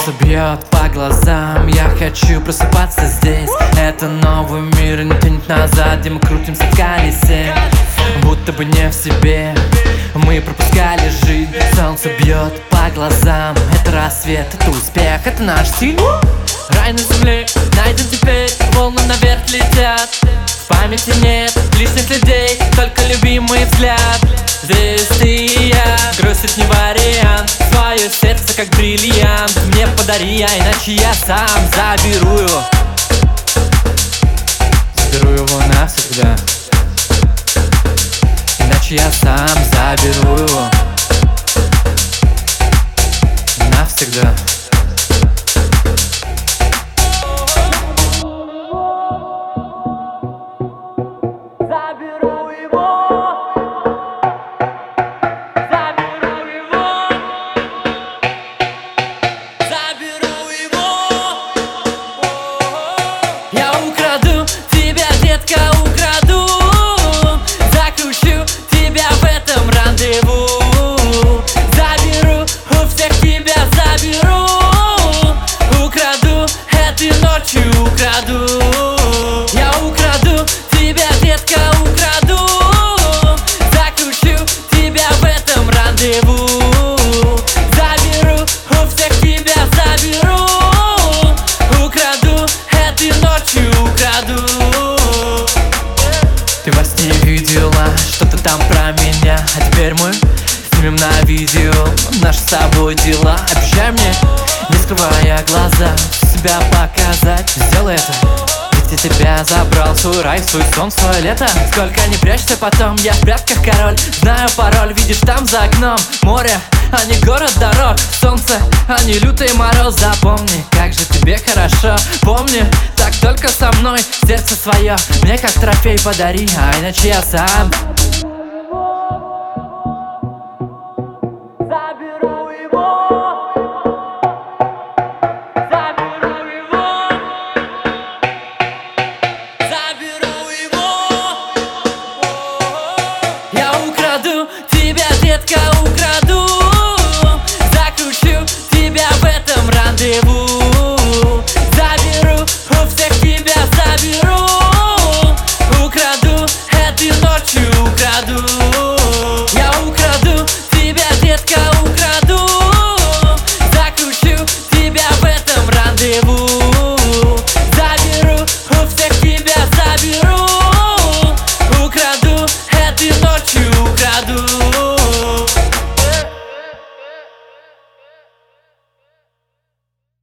Солнце бьет по глазам, я хочу просыпаться здесь. Это новый мир, не тянет назад, где мы крутимся в колесе. Будто бы не в себе, мы пропускали жизнь. Солнце бьет по глазам, это рассвет, это успех, это наш стиль. Рай на земле найден теперь, волны наверх летят. В памяти нет лишних людей, только любимый взгляд. Здесь ты и я, грусть это не вариант. Свое сердце как бриллиант мне подари, а иначе я сам заберу его. Заберу его навсегда, иначе я сам заберу его навсегда. Я украду тебя, детка, украду. Заключу тебя в этом рандеву. Заберу, у всех тебя заберу. Украду, этой ночью украду. Ты во сне видела что-то там про меня, а теперь мы снимем на видео наши с тобой дела. Обещай мне, не скрывая глаза, себя показать. Сделай это, ведь я тебя забрал, свой рай, свой сон, свое лето. Сколько не прячься, потом я в прятках король. Знаю пароль, видишь там за окном море, а не город дорог. Солнце, а не лютый мороз. Запомни, как же тебе хорошо. Помни, так только со мной. Сердце свое мне как трофей подари, а иначе я сам заберу его. Я украду тебя, детка, украду. Заключу тебя в этом рандеву.